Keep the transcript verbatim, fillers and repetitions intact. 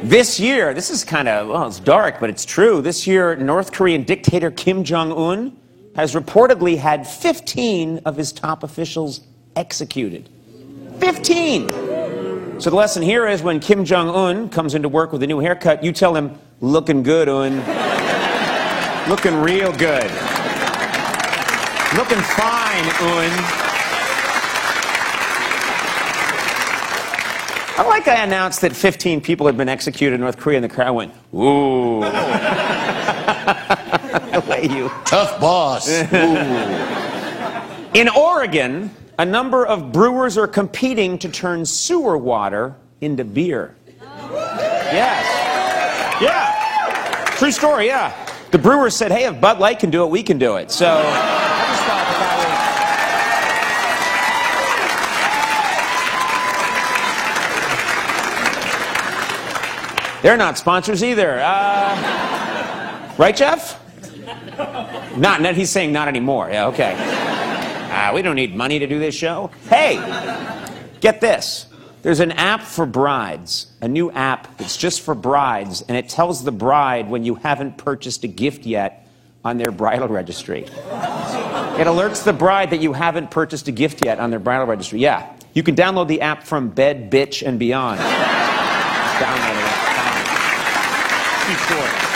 This year, this is kind of, well, it's dark, but it's true. This year, North Korean dictator Kim Jong-un has reportedly had fifteen of his top officials executed. fifteen! So the lesson here is when Kim Jong-un comes into work with a new haircut, you tell him, looking good, Un. Looking real good. Looking fine, Un. I like I announced that fifteen people had been executed in North Korea, and the crowd went, ooh. The way you... Tough boss. In Oregon, a number of brewers are competing to turn sewer water into beer. Yes. Yeah. True story, yeah. The brewers said, hey, if Bud Light can do it, we can do it. So I just thought that they're not sponsors either. Uh, right, Jeff? Not, not, he's saying not anymore. Yeah, okay. Uh, we don't need money to do this show. Hey, get this. There's an app for brides, a new app that's just for brides, and it tells the bride when you haven't purchased a gift yet on their bridal registry. It alerts the bride that you haven't purchased a gift yet on their bridal registry. Yeah, you can download the app from Bed, Bitch, and Beyond. Just download it. True story.